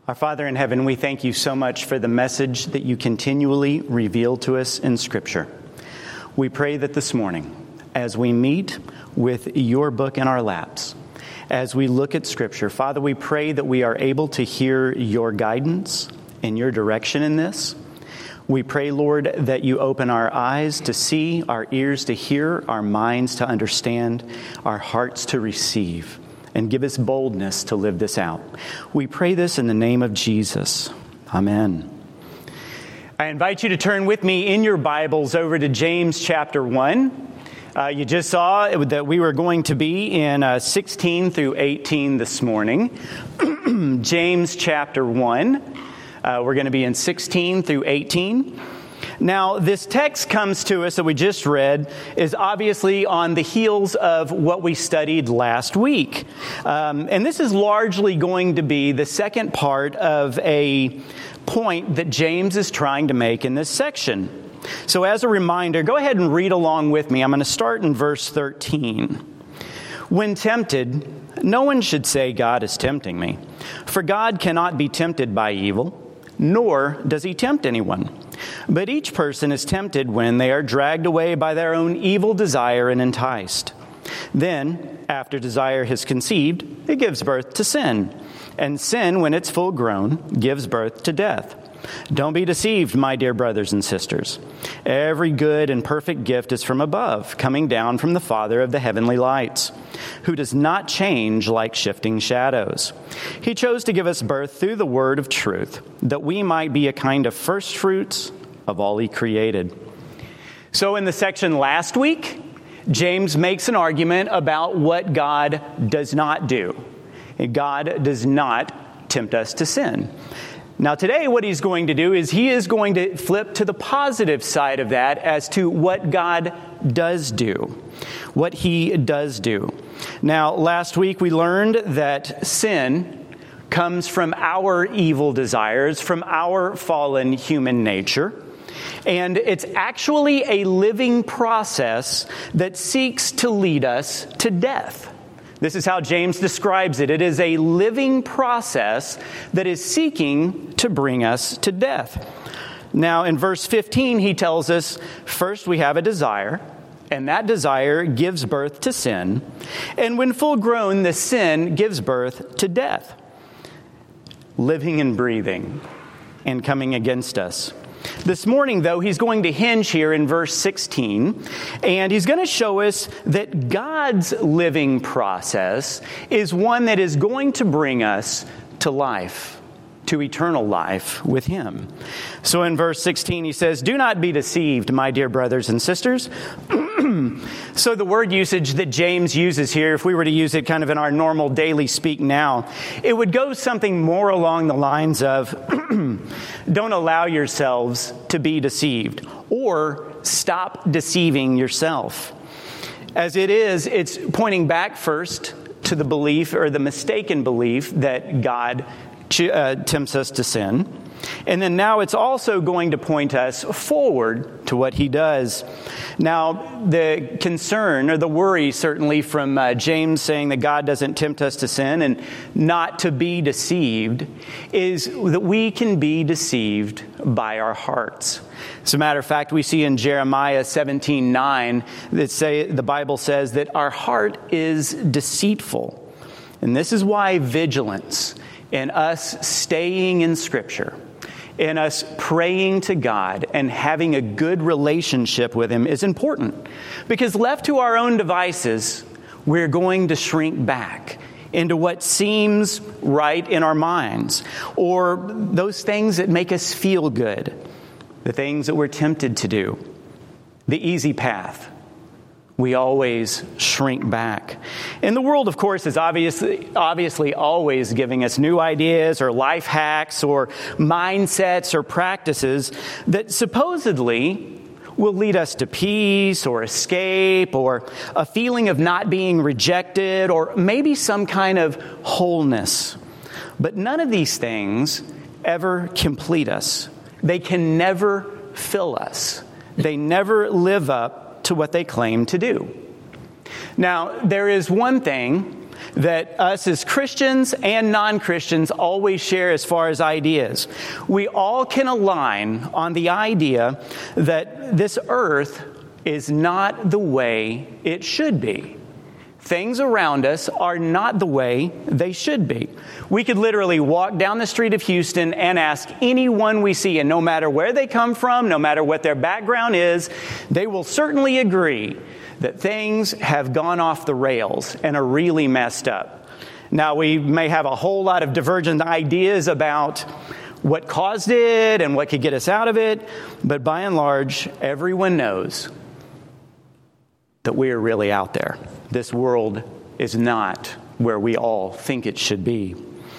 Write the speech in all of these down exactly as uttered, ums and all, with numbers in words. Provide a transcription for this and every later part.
Our Father in heaven, we thank you so much for the message that you continually reveal to us in Scripture. We pray that this morning, as we meet with your book in our laps, as we look at Scripture, Father, we pray that we are able to hear your guidance and your direction in this. We pray, Lord, that you open our eyes to see, our ears to hear, our minds to understand, our hearts to receive, and give us boldness to live this out. We pray this in the name of Jesus. Amen. I invite you to turn with me in your Bibles over to James chapter one. Uh, you just saw that we were going to be in uh, sixteen through eighteen this morning. James chapter one. Uh, we're going to be in sixteen through eighteen. Now, this text comes to us that we just read is obviously on the heels of what we studied last week. Um, and this is largely going to be the second part of a point that James is trying to make in this section. So as a reminder, go ahead and read along with me. I'm going to start in verse thirteen. When tempted, no one should say, God is tempting me. For God cannot be tempted by evil, nor does he tempt anyone. But each person is tempted when they are dragged away by their own evil desire and enticed. Then, after desire has conceived, it gives birth to sin. And sin, when it's full grown, gives birth to death. Don't be deceived, my dear brothers and sisters. Every good and perfect gift is from above, coming down from the Father of the heavenly lights, who does not change like shifting shadows. He chose to give us birth through the word of truth, that we might be a kind of first fruits of all he created. So in the section last week, James makes an argument about what God does not do. God does not tempt us to sin. Now today what he's going to do is he is going to flip to the positive side of that as to what God does do. What he does do. Now last week we learned that sin comes from our evil desires, from our fallen human nature. And it's actually a living process that seeks to lead us to death. This is how James describes it. It is a living process that is seeking to bring us to death. Now, in verse fifteen, he tells us, first we have a desire, and that desire gives birth to sin. And when full grown, the sin gives birth to death. Living and breathing and coming against us. This morning, though, he's going to hinge here in verse sixteen, and he's going to show us that God's living process is one that is going to bring us to life, to eternal life with him. So in verse sixteen, he says, do not be deceived, my dear brothers and sisters. So the word usage that James uses here, if we were to use it kind of in our normal daily speak now, it would go something more along the lines of, don't allow yourselves to be deceived, or stop deceiving yourself. As it is, it's pointing back first to the belief or the mistaken belief that God uh, tempts us to sin. And then now it's also going to point us forward to what he does. Now, the concern or the worry certainly from uh, James saying that God doesn't tempt us to sin and not to be deceived is that we can be deceived by our hearts. As a matter of fact, we see in Jeremiah seventeen nine that say the Bible says that our heart is deceitful. And this is why vigilance and us staying in Scripture, in us praying to God and having a good relationship with him is important. Because left to our own devices, we're going to shrink back into what seems right in our minds, or those things that make us feel good, the things that we're tempted to do, the easy path. We always shrink back. And the world, of course, is obviously obviously always giving us new ideas or life hacks or mindsets or practices that supposedly will lead us to peace or escape or a feeling of not being rejected or maybe some kind of wholeness. But none of these things ever complete us. They can never fill us. They never live up to what they claim to do. Now, there is one thing that us as Christians and non-Christians always share as far as ideas. We all can align on the idea that this earth is not the way it should be. Things around us are not the way they should be. We could literally walk down the street of Houston and ask anyone we see, and no matter where they come from, no matter what their background is, they will certainly agree that things have gone off the rails and are really messed up. Now, we may have a whole lot of divergent ideas about what caused it and what could get us out of it, but by and large, everyone knows that we are really out there. This world is not where we all think it should be.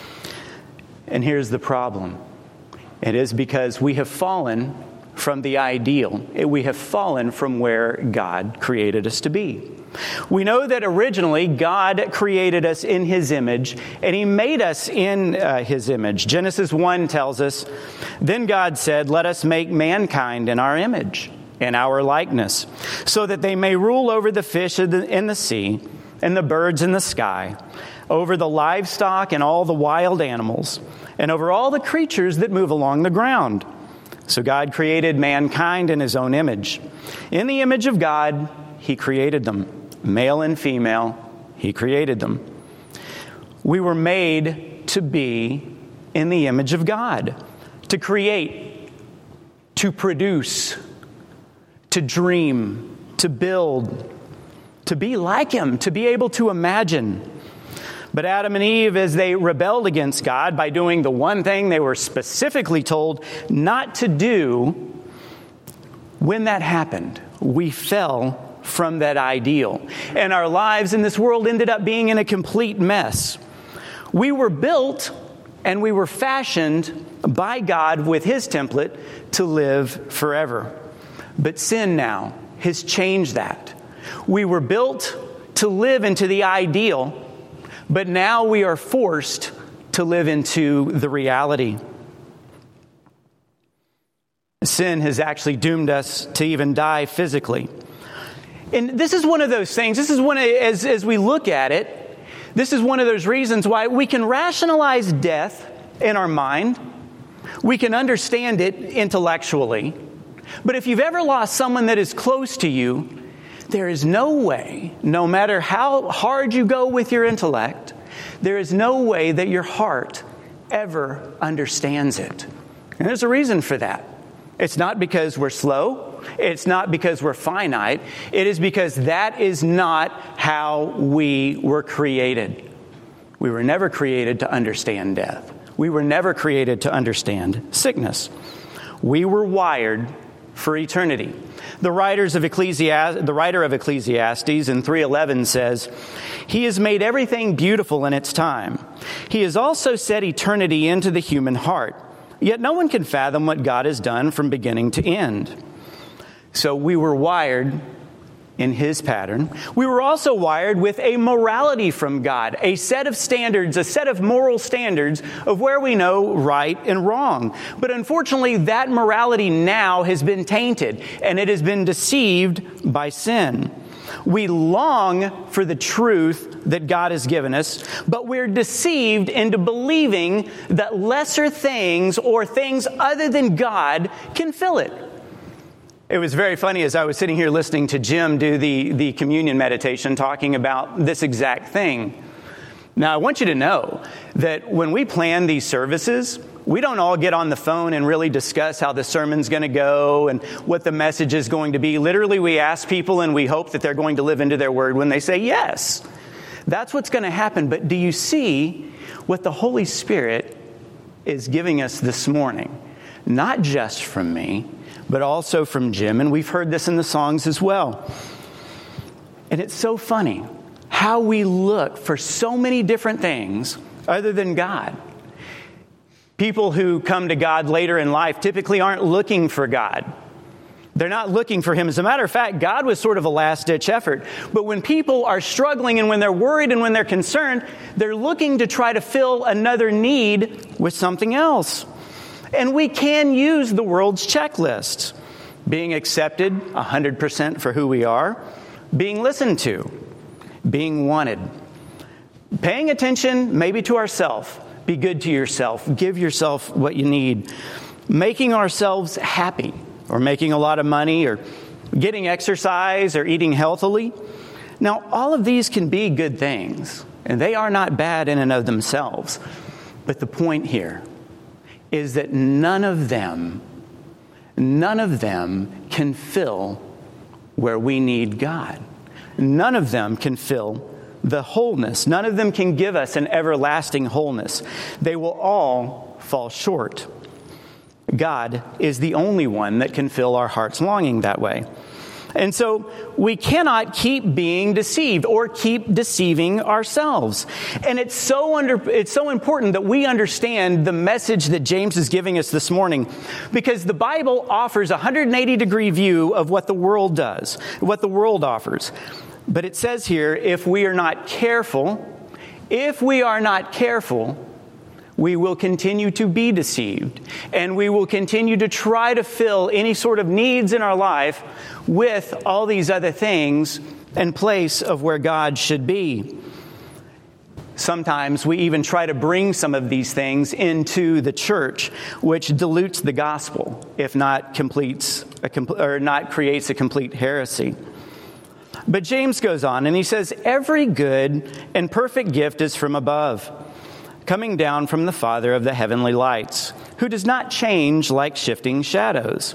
And here's the problem. It is because we have fallen from the ideal. We have fallen from where God created us to be. We know that originally God created us in His image, and He made us in uh, His image. Genesis one tells us, "Then God said, 'Let us make mankind in our image, in our likeness, so that they may rule over the fish in the, in the sea and the birds in the sky, over the livestock and all the wild animals, and over all the creatures that move along the ground.' So God created mankind in His own image. In the image of God, He created them. Male and female, He created them." We were made to be in the image of God, to create, to produce, to dream, to build, to be like Him, to be able to imagine. But Adam and Eve, as they rebelled against God by doing the one thing they were specifically told not to do, when that happened, we fell from that ideal. And our lives in this world ended up being in a complete mess. We were built and we were fashioned by God with His template to live forever. But sin now has changed that. We were built to live into the ideal, but now we are forced to live into the reality. Sin has actually doomed us to even die physically. And this is one of those things, this is one of, as, as we look at it, this is one of those reasons why we can rationalize death in our mind. We can understand it intellectually. But if you've ever lost someone that is close to you, there is no way, no matter how hard you go with your intellect, there is no way that your heart ever understands it. And there's a reason for that. It's not because we're slow. It's not because we're finite. It is because that is not how we were created. We were never created to understand death. We were never created to understand sickness. We were wired for eternity. The writers of Ecclesiastes, the writer of Ecclesiastes in three eleven says, "He has made everything beautiful in its time. He has also set eternity into the human heart. Yet no one can fathom what God has done from beginning to end." So we were wired in His pattern. We were also wired with a morality from God, a set of standards, a set of moral standards of where we know right and wrong. But unfortunately, that morality now has been tainted and it has been deceived by sin. We long for the truth that God has given us, but we're deceived into believing that lesser things or things other than God can fill it. It was very funny as I was sitting here listening to Jim do the, the communion meditation talking about this exact thing. Now, I want you to know that when we plan these services, we don't all get on the phone and really discuss how the sermon's going to go and what the message is going to be. Literally, we ask people and we hope that they're going to live into their word when they say yes. That's what's going to happen. But do you see what the Holy Spirit is giving us this morning? Not just from me, but also from Jim. And we've heard this in the songs as well. And it's so funny how we look for so many different things other than God. People who come to God later in life typically aren't looking for God. They're not looking for Him. As a matter of fact, God was sort of a last-ditch effort. But when people are struggling and when they're worried and when they're concerned, they're looking to try to fill another need with something else. And we can use the world's checklists. Being accepted one hundred percent for who we are. Being listened to. Being wanted. Paying attention maybe to ourselves. Be good to yourself. Give yourself what you need. Making ourselves happy, or making a lot of money, or getting exercise, or eating healthily. Now, all of these can be good things, and they are not bad in and of themselves. But the point here is that none of them, none of them can fill where we need God. None of them can fill the wholeness. None of them can give us an everlasting wholeness. They will all fall short. God is the only one that can fill our heart's longing that way. And so we cannot keep being deceived or keep deceiving ourselves. And it's so under, it's so important that we understand the message that James is giving us this morning, because the Bible offers a one hundred eighty degree view of what the world does, what the world offers. But it says here, if we are not careful, if we are not careful, we will continue to be deceived, and we will continue to try to fill any sort of needs in our life with all these other things in place of where God should be. Sometimes we even try to bring some of these things into the church, which dilutes the gospel, if not completes a compl- or not creates a complete heresy. But James goes on and he says, every good and perfect gift is from above, coming down from the Father of the heavenly lights, who does not change like shifting shadows.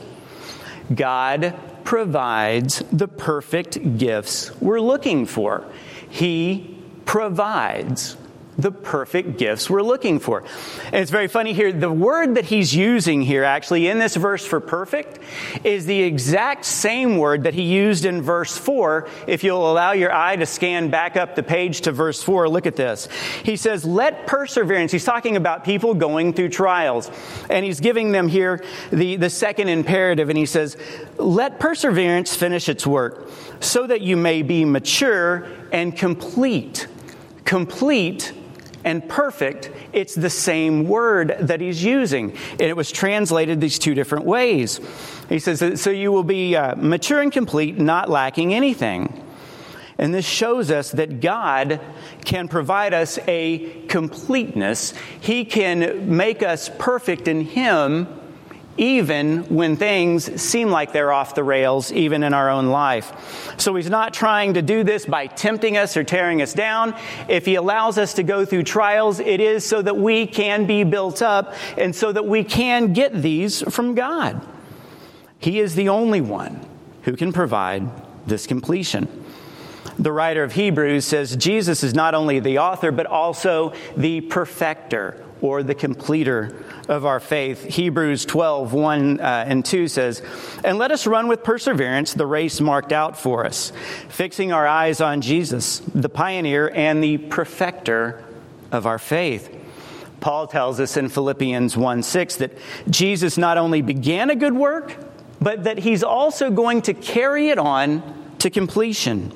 God provides the perfect gifts we're looking for. He provides the perfect gifts we're looking for. And it's very funny here. The word that he's using here actually in this verse for perfect is the exact same word that he used in verse four. If you'll allow your eye to scan back up the page to verse four, look at this. He says, let perseverance. He's talking about people going through trials. And he's giving them here the, the second imperative. And he says, let perseverance finish its work so that you may be mature and complete. Complete and perfect, it's the same word that he's using. And it was translated these two different ways. He says, so you will be uh, mature and complete, not lacking anything. And this shows us that God can provide us a completeness. He can make us perfect in Him, even when things seem like they're off the rails, even in our own life. So He's not trying to do this by tempting us or tearing us down. If He allows us to go through trials, it is so that we can be built up and so that we can get these from God. He is the only one who can provide this completion. The writer of Hebrews says Jesus is not only the author, but also the perfecter or the completer of our faith. Hebrews twelve, one uh, and two says, and let us run with perseverance the race marked out for us, fixing our eyes on Jesus, the pioneer and the perfecter of our faith. Paul tells us in Philippians one six that Jesus not only began a good work, but that He's also going to carry it on to completion.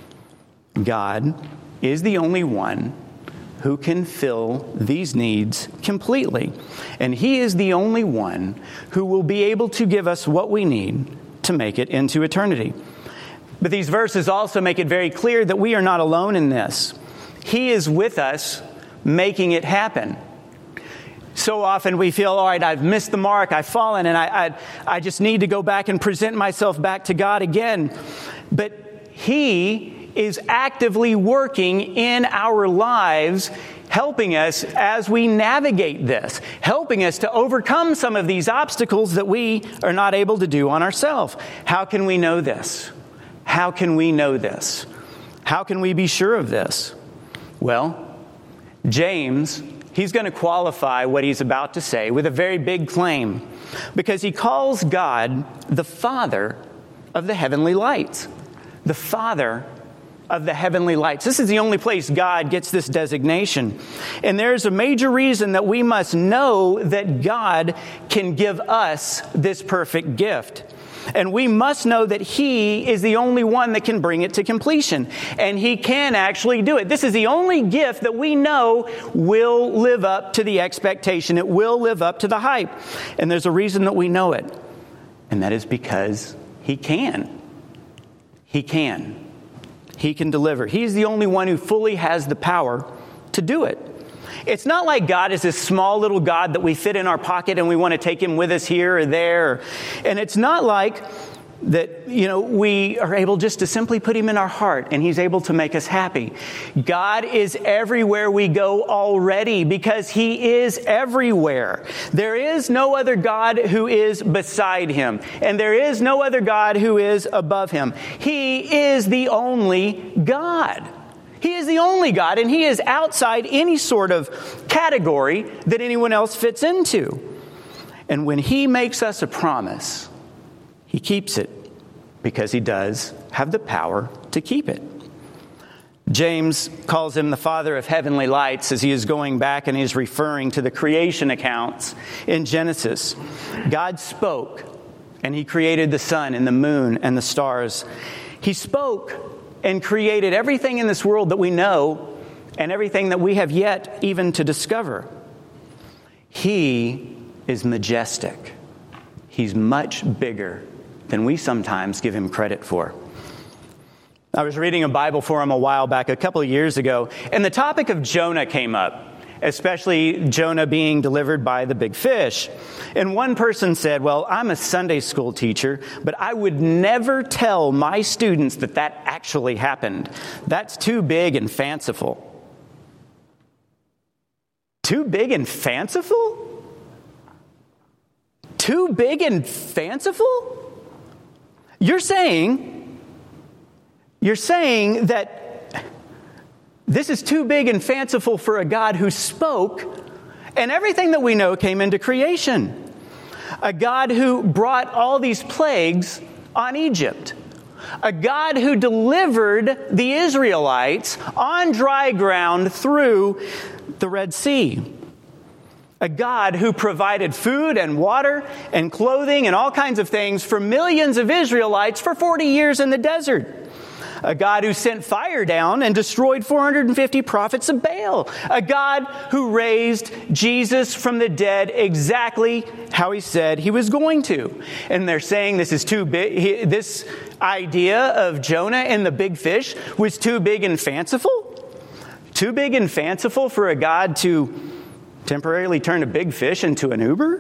God is the only one who can fill these needs completely. And He is the only one who will be able to give us what we need to make it into eternity. But these verses also make it very clear that we are not alone in this. He is with us making it happen. So often we feel, all right, I've missed the mark, I've fallen, and I, I, I just need to go back and present myself back to God again. But He is actively working in our lives, helping us as we navigate this, helping us to overcome some of these obstacles that we are not able to do on ourselves. How can we know this? How can we know this? How can we be sure of this? Well, James, he's going to qualify what he's about to say with a very big claim, because he calls God the Father of the heavenly lights. The Father of the heavenly lights. This is the only place God gets this designation. And there's a major reason that we must know that God can give us this perfect gift. And we must know that He is the only one that can bring it to completion. And He can actually do it. This is the only gift that we know will live up to the expectation. It will live up to the hype. And there's a reason that we know it. And that is because He can. He can. He can deliver. He's the only one who fully has the power to do it. It's not like God is this small little God that we fit in our pocket and we want to take him with us here or there. And it's not like that, you know, we are able just to simply put him in our heart and he's able to make us happy. God is everywhere we go already because he is everywhere. There is no other God who is beside him, and there is no other God who is above him. He is the only God. He is the only God, and he is outside any sort of category that anyone else fits into. And when he makes us a promise, he keeps it because he does have the power to keep it. James calls him the Father of heavenly lights as he is going back and he's referring to the creation accounts in Genesis. God spoke and he created the sun and the moon and the stars. He spoke and created everything in this world that we know and everything that we have yet even to discover. He is majestic. He's much bigger than we sometimes give him credit for. I was reading a Bible forum a while back, a couple of years ago, and the topic of Jonah came up, especially Jonah being delivered by the big fish. And one person said, well, I'm a Sunday school teacher, but I would never tell my students that that actually happened. That's too big and fanciful. Too big and fanciful? Too big and fanciful? You're saying, you're saying that this is too big and fanciful for a God who spoke, and everything that we know came into creation. A God who brought all these plagues on Egypt. A God who delivered the Israelites on dry ground through the Red Sea. A God who provided food and water and clothing and all kinds of things for millions of Israelites for forty years in the desert. A God who sent fire down and destroyed four hundred fifty prophets of Baal. A God who raised Jesus from the dead exactly how he said he was going to. And they're saying this is too big. This idea of Jonah and the big fish was too big and fanciful. Too big and fanciful for a God to temporarily turn a big fish into an Uber?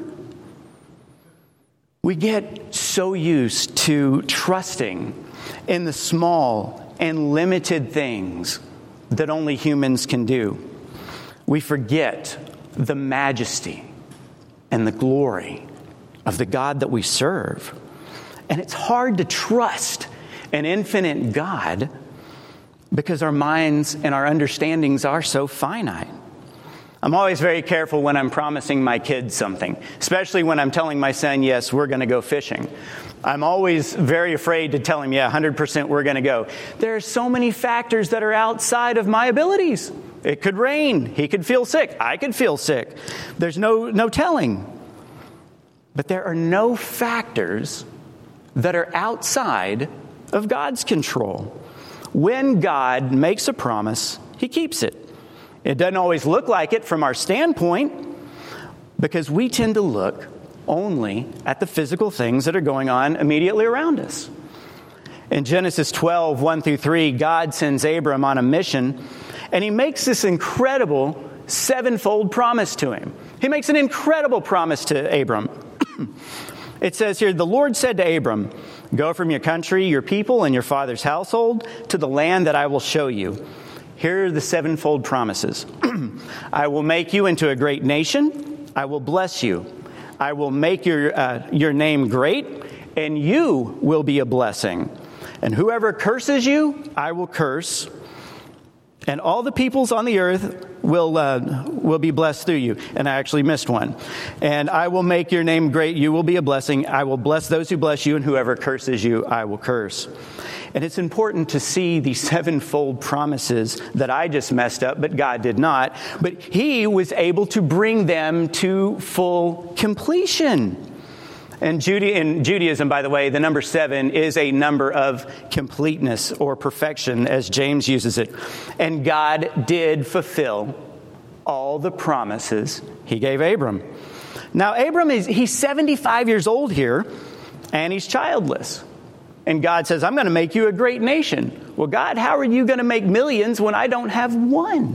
We get so used to trusting in the small and limited things that only humans can do. We forget the majesty and the glory of the God that we serve. And it's hard to trust an infinite God because our minds and our understandings are so finite. I'm always very careful when I'm promising my kids something, especially when I'm telling my son, yes, we're going to go fishing. I'm always very afraid to tell him, yeah, one hundred percent we're going to go. There are so many factors that are outside of my abilities. It could rain. He could feel sick. I could feel sick. There's no, no telling. But there are no factors that are outside of God's control. When God makes a promise, he keeps it. It doesn't always look like it from our standpoint because we tend to look only at the physical things that are going on immediately around us. In Genesis twelve, one through three, God sends Abram on a mission, and he makes this incredible sevenfold promise to him. He makes an incredible promise to Abram. It says here, the Lord said to Abram, go from your country, your people, and your father's household to the land that I will show you. Here are the sevenfold promises. I will make you into a great nation. I will bless you. I will make your uh, your name great, and you will be a blessing. And whoever curses you, I will curse. And all the peoples on the earth will uh, will be blessed through you. And I actually missed one. And I will make your name great. You will be a blessing. I will bless those who bless you, and whoever curses you, I will curse. And it's important to see the sevenfold promises that I just messed up, but God did not. But he was able to bring them to full completion. And Jude- in Judaism, by the way, the number seven is a number of completeness or perfection, as James uses it. And God did fulfill all the promises he gave Abram. Now, Abram, is he's seventy-five years old here, and he's childless. And God says, I'm going to make you a great nation. Well, God, how are you going to make millions when I don't have one?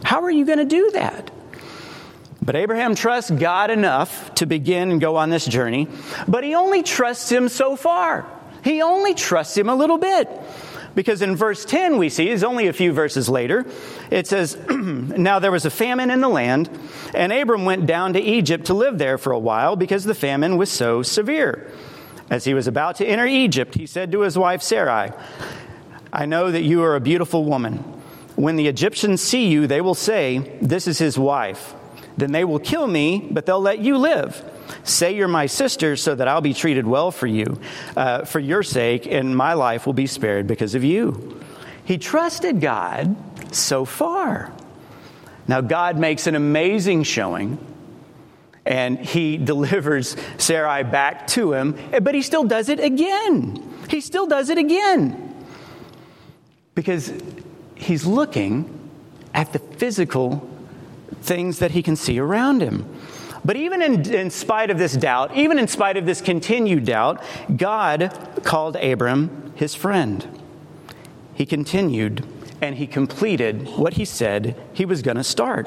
How are you going to do that? But Abraham trusts God enough to begin and go on this journey, but he only trusts him so far. He only trusts him a little bit. Because in verse ten we see, it's only a few verses later, it says, "Now there was a famine in the land, and Abram went down to Egypt to live there for a while because the famine was so severe. As he was about to enter Egypt, he said to his wife Sarai, 'I know that you are a beautiful woman. When the Egyptians see you, they will say, "This is his wife." Then they will kill me, but they'll let you live. Say you're my sister so that I'll be treated well for you, uh, for your sake, and my life will be spared because of you.'" He trusted God so far. Now God makes an amazing showing, and he delivers Sarai back to him, but he still does it again. He still does it again. Because he's looking at the physical things that he can see around him. But even in, in spite of this doubt, even in spite of this continued doubt, God called Abram his friend. He continued and he completed what he said he was going to start.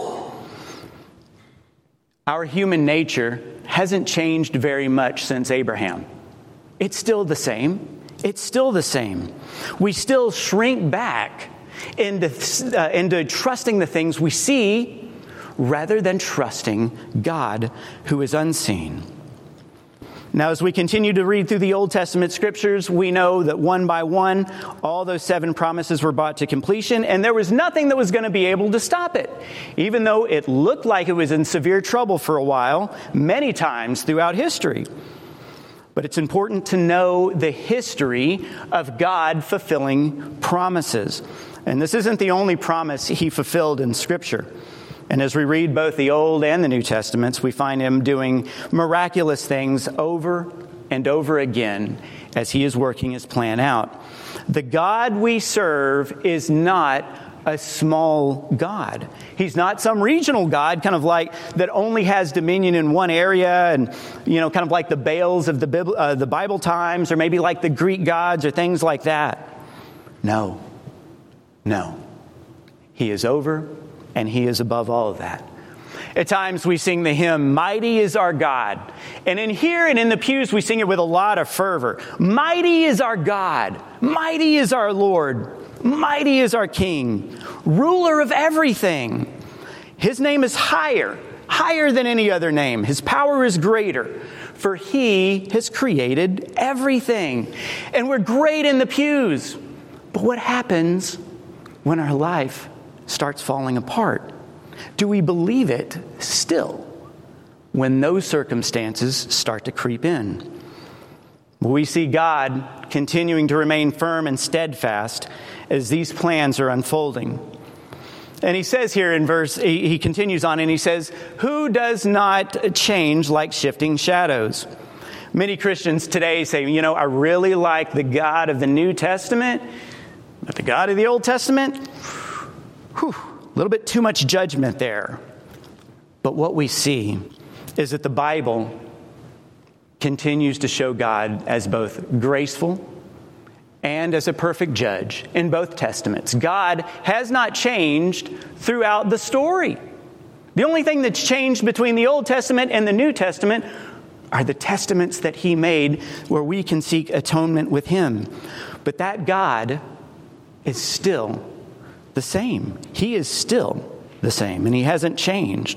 Our human nature hasn't changed very much since Abraham. It's still the same. It's still the same. We still shrink back into, uh, into trusting the things we see rather than trusting God who is unseen. Now, as we continue to read through the Old Testament scriptures, we know that one by one, all those seven promises were brought to completion, and there was nothing that was going to be able to stop it. Even though it looked like it was in severe trouble for a while, many times throughout history. But it's important to know the history of God fulfilling promises. And this isn't the only promise he fulfilled in Scripture. And as we read both the Old and the New Testaments, we find him doing miraculous things over and over again as he is working his plan out. The God we serve is not a small God. He's not some regional God, kind of like that only has dominion in one area, and you know, kind of like the Baals of the Bible, uh, the Bible times, or maybe like the Greek gods or things like that. No, no. He is over. And he is above all of that. At times we sing the hymn, "Mighty is our God." And in here and in the pews we sing it with a lot of fervor. Mighty is our God. Mighty is our Lord. Mighty is our King. Ruler of everything. His name is higher, higher than any other name. His power is greater. For he has created everything. And we're great in the pews. But what happens when our life starts falling apart? Do we believe it still when those circumstances start to creep in? We see God continuing to remain firm and steadfast as these plans are unfolding. And he says here in verse, he continues on and he says, "Who does not change like shifting shadows?" Many Christians today say, you know, I really like the God of the New Testament, but the God of the Old Testament, whew, a little bit too much judgment there. But what we see is that the Bible continues to show God as both graceful and as a perfect judge in both testaments. God has not changed throughout the story. The only thing that's changed between the Old Testament and the New Testament are the testaments that he made where we can seek atonement with him. But that God is still the same. He is still the same, and he hasn't changed.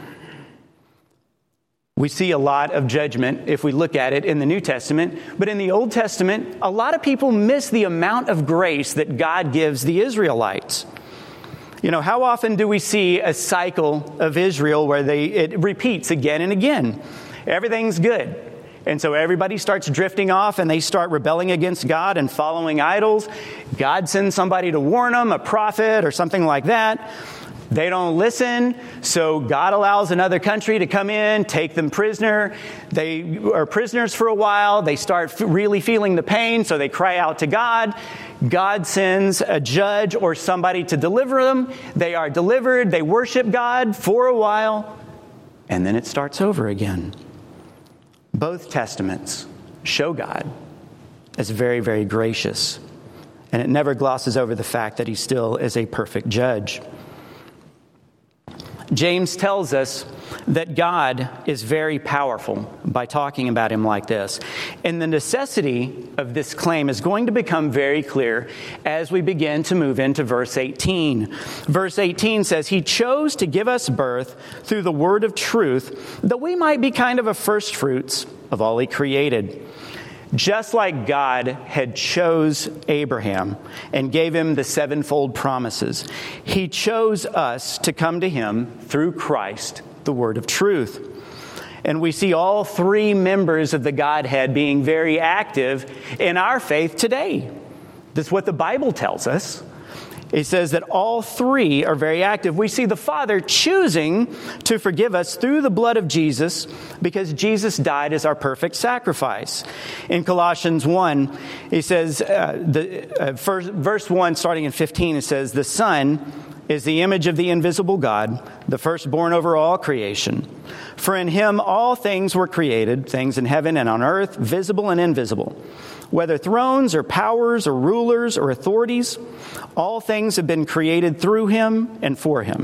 We see a lot of judgment if we look at it in the New Testament, but in the Old Testament, a lot of people miss the amount of grace that God gives the Israelites. You know, how often do we see a cycle of Israel where they it repeats again and again? Everything's good. And so everybody starts drifting off and they start rebelling against God and following idols. God sends somebody to warn them, a prophet or something like that. They don't listen, so God allows another country to come in, take them prisoner. They are prisoners for a while. They start really feeling the pain, so they cry out to God. God sends a judge or somebody to deliver them. They are delivered. They worship God for a while, and then it starts over again. Both testaments show God as very, very gracious, and it never glosses over the fact that he still is a perfect judge. James tells us that God is very powerful by talking about him like this. And the necessity of this claim is going to become very clear as we begin to move into verse eighteen. Verse eighteen says, he chose to give us birth through the word of truth, that we might be kind of a first fruits of all he created. Just like God had chose Abraham and gave him the sevenfold promises, he chose us to come to him through Christ, the word of truth. And we see all three members of the Godhead being very active in our faith today. That's what the Bible tells us. It says that all three are very active. We see the Father choosing to forgive us through the blood of Jesus because Jesus died as our perfect sacrifice. In Colossians one, he says, uh, the uh, first, verse one, starting in fifteen, it says, the Son is the image of the invisible God, the firstborn over all creation. For in him all things were created, things in heaven and on earth, visible and invisible. Whether thrones or powers or rulers or authorities, all things have been created through him and for him.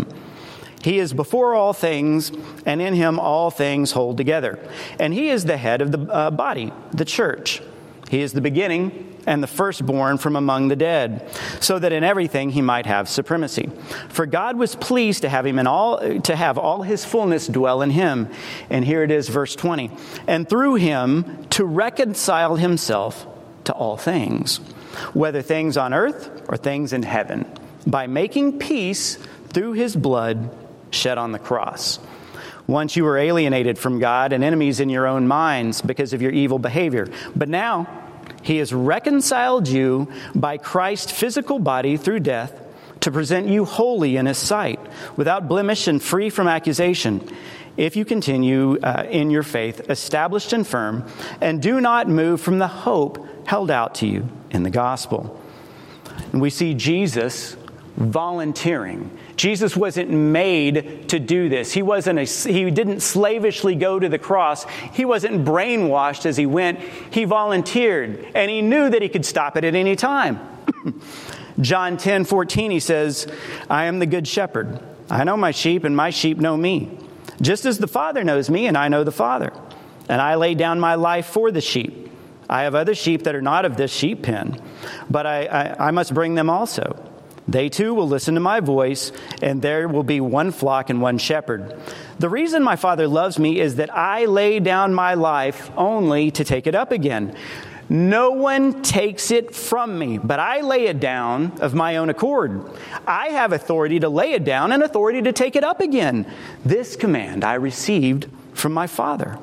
He is before all things, and in him all things hold together. And he is the head of the uh, body, the church. He is the beginning and the firstborn from among the dead, so that in everything he might have supremacy. For God was pleased to have him in all to have all his fullness dwell in him. And here it is, verse twenty. And through him to reconcile himself to all things, whether things on earth or things in heaven, by making peace through his blood shed on the cross. Once you were alienated from God and enemies in your own minds because of your evil behavior. But now he has reconciled you by Christ's physical body through death to present you holy in his sight, without blemish and free from accusation, if you continue uh, in your faith, established and firm, and do not move from the hope held out to you in the gospel. And we see Jesus volunteering. Jesus wasn't made to do this. He wasn't a, he didn't slavishly go to the cross. He wasn't brainwashed as he went. He volunteered, and he knew that he could stop it at any time. John ten fourteen, he says, I am the good shepherd. I know my sheep, and my sheep know me. Just as the Father knows me, and I know the Father. And I lay down my life for the sheep. I have other sheep that are not of this sheep pen, but I, I, I must bring them also. They too will listen to my voice, and there will be one flock and one shepherd. The reason my Father loves me is that I lay down my life only to take it up again. No one takes it from me, but I lay it down of my own accord. I have authority to lay it down and authority to take it up again. This command I received from my Father.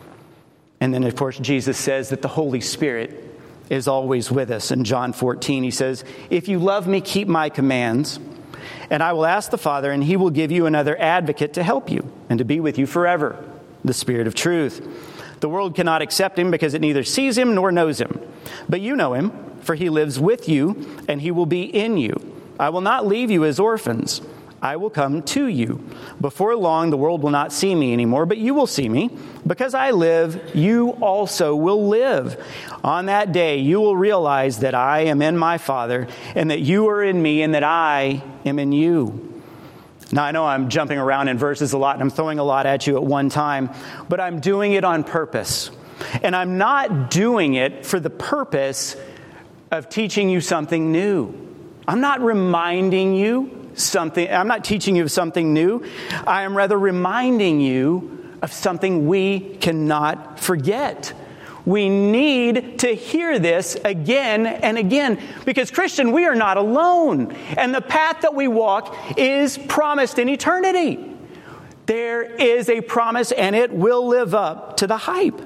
And then, of course, Jesus says that the Holy Spirit is always with us. In John fourteen, he says, if you love me, keep my commands, and I will ask the Father, and he will give you another advocate to help you and to be with you forever, the Spirit of truth. The world cannot accept him because it neither sees him nor knows him. But you know him, for he lives with you, and he will be in you. I will not leave you as orphans. I will come to you. Before long, the world will not see me anymore, but you will see me. Because I live, you also will live. On that day, you will realize that I am in my Father, and that you are in me, and that I am in you. Now, I know I'm jumping around in verses a lot, and I'm throwing a lot at you at one time, but I'm doing it on purpose. And I'm not doing it for the purpose of teaching you something new. I'm not reminding you something. I'm not teaching you something new. I am rather reminding you of something we cannot forget. We need to hear this again and again, because Christian, we are not alone. And the path that we walk is promised in eternity. There is a promise, and it will live up to the hype.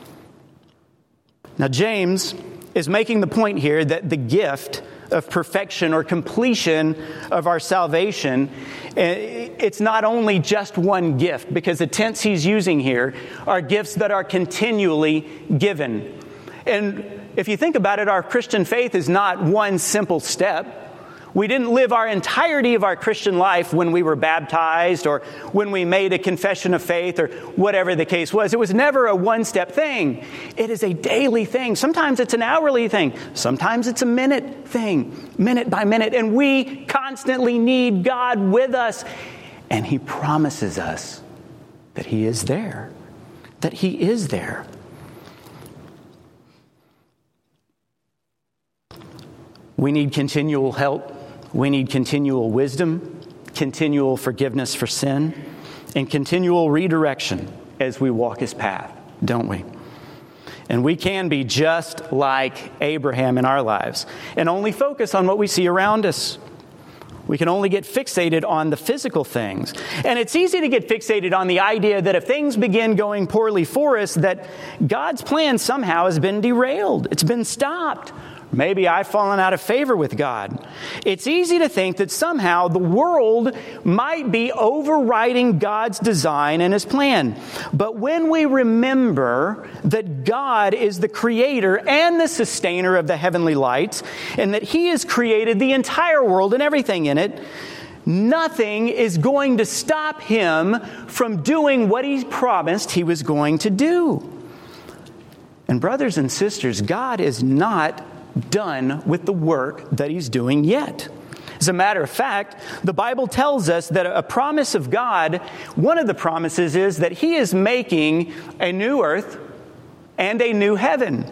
Now, James is making the point here that the gift of perfection or completion of our salvation, it's not only just one gift, because the tense he's using here are gifts that are continually given. And if you think about it, our Christian faith is not one simple step. We didn't live our entirety of our Christian life when we were baptized or when we made a confession of faith or whatever the case was. It was never a one-step thing. It is a daily thing. Sometimes it's an hourly thing. Sometimes it's a minute thing, minute by minute. And we constantly need God with us. And he promises us that he is there, that he is there. We need continual help. We need continual wisdom, continual forgiveness for sin, and continual redirection as we walk his path, don't we? And we can be just like Abraham in our lives and only focus on what we see around us. We can only get fixated on the physical things. And it's easy to get fixated on the idea that if things begin going poorly for us, that God's plan somehow has been derailed. It's been stopped. Maybe I've fallen out of favor with God. It's easy to think that somehow the world might be overriding God's design and his plan. But when we remember that God is the creator and the sustainer of the heavenly lights, and that he has created the entire world and everything in it, nothing is going to stop him from doing what he promised he was going to do. And brothers and sisters, God is not done with the work that he's doing yet. As a matter of fact, the Bible tells us that a promise of God, one of the promises is that he is making a new earth and a new heaven.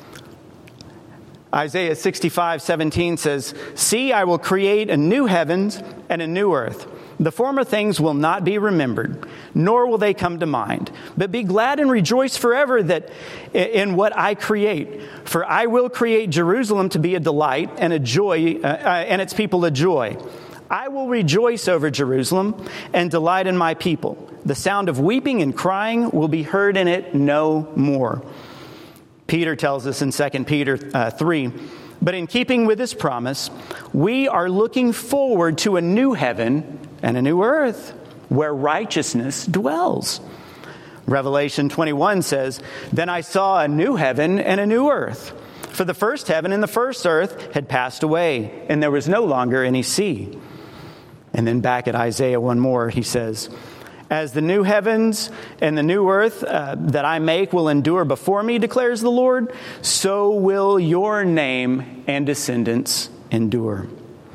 Isaiah sixty-five seventeen says, "See, I will create a new heavens and a new earth. The former things will not be remembered, nor will they come to mind. But be glad and rejoice forever that in what I create. For I will create Jerusalem to be a delight and a joy, uh, uh, and its people a joy. I will rejoice over Jerusalem and delight in my people. The sound of weeping and crying will be heard in it no more." Peter tells us in Second Peter uh, three, "But in keeping with this promise, we are looking forward to a new heaven and a new earth where righteousness dwells." Revelation twenty-one says, "Then I saw a new heaven and a new earth. For the first heaven and the first earth had passed away, and there was no longer any sea." And then back at Isaiah one more, he says, "As the new heavens and the new earth uh, that I make will endure before me, declares the Lord, so will your name and descendants endure."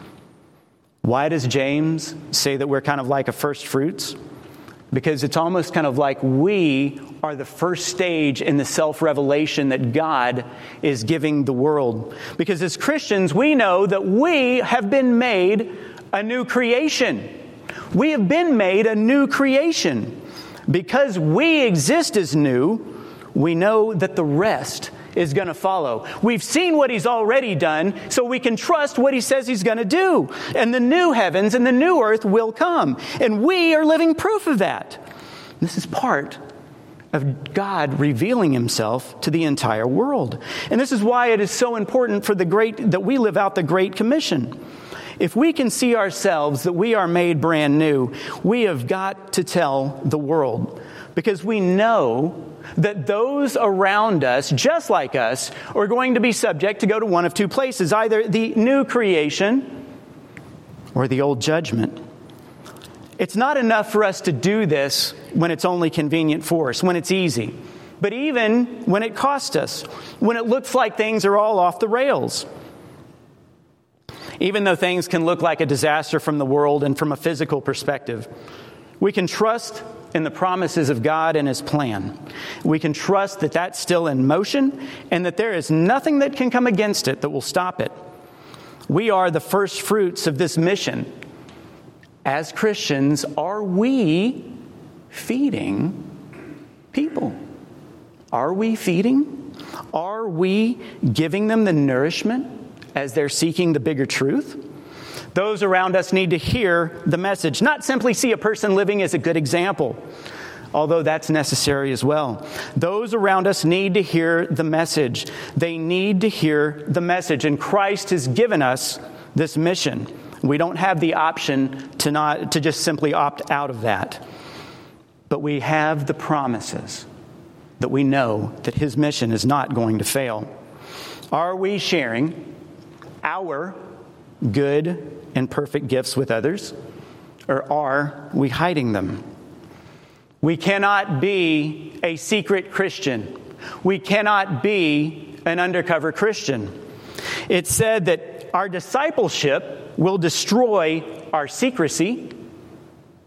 Why does James say that we're kind of like a first fruits? Because it's almost kind of like we are the first stage in the self-revelation that God is giving the world. Because as Christians, we know that we have been made a new creation. We have been made a new creation. Because we exist as new, we know that the rest is going to follow. We've seen what he's already done, so we can trust what he says he's going to do. And the new heavens and the new earth will come. And we are living proof of that. This is part of God revealing himself to the entire world. And this is why it is so important for the great that we live out the Great Commission. If we can see ourselves that we are made brand new, we have got to tell the world. Because we know that those around us, just like us, are going to be subject to go to one of two places. Either the new creation or the old judgment. It's not enough for us to do this when it's only convenient for us, when it's easy. But even when it costs us, when it looks like things are all off the rails. Even though things can look like a disaster from the world and from a physical perspective, we can trust in the promises of God and his plan. We can trust that that's still in motion and that there is nothing that can come against it that will stop it. We are the first fruits of this mission. As Christians, are we feeding people? Are we feeding? Are we giving them the nourishment as they're seeking the bigger truth? Those around us need to hear the message, not simply see a person living as a good example, although that's necessary as well. Those around us need to hear the message. They need to hear the message, and Christ has given us this mission. We don't have the option to not to just simply opt out of that. But we have the promises that we know that his mission is not going to fail. Are we sharing our good and perfect gifts with others, or are we hiding them? We cannot be a secret Christian. We cannot be an undercover Christian. It's said that our discipleship will destroy our secrecy,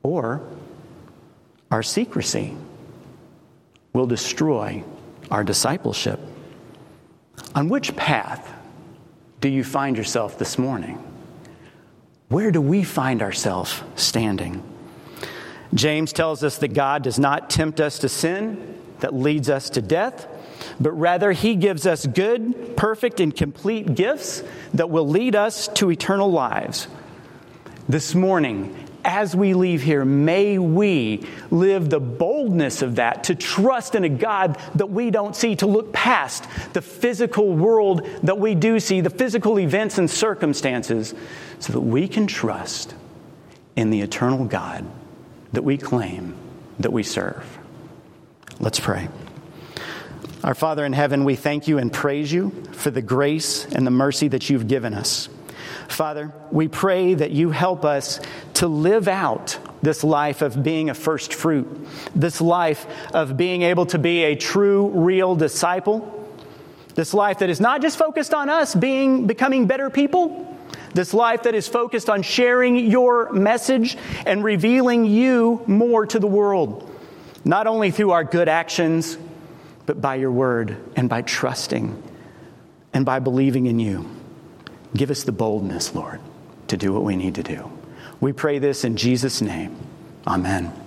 or our secrecy will destroy our discipleship. On which path do you find yourself this morning? Where do we find ourselves standing? James tells us that God does not tempt us to sin that leads us to death, but rather he gives us good, perfect, and complete gifts that will lead us to eternal lives. This morning, as we leave here, may we live the boldness of that, to trust in a God that we don't see, to look past the physical world that we do see, the physical events and circumstances, so that we can trust in the eternal God that we claim, that we serve. Let's pray. Our Father in heaven, we thank you and praise you for the grace and the mercy that you've given us. Father, we pray that you help us to live out this life of being a first fruit, this life of being able to be a true, real disciple, this life that is not just focused on us being becoming better people, this life that is focused on sharing your message and revealing you more to the world, not only through our good actions, but by your word and by trusting and by believing in you. Give us the boldness, Lord, to do what we need to do. We pray this in Jesus' name. Amen.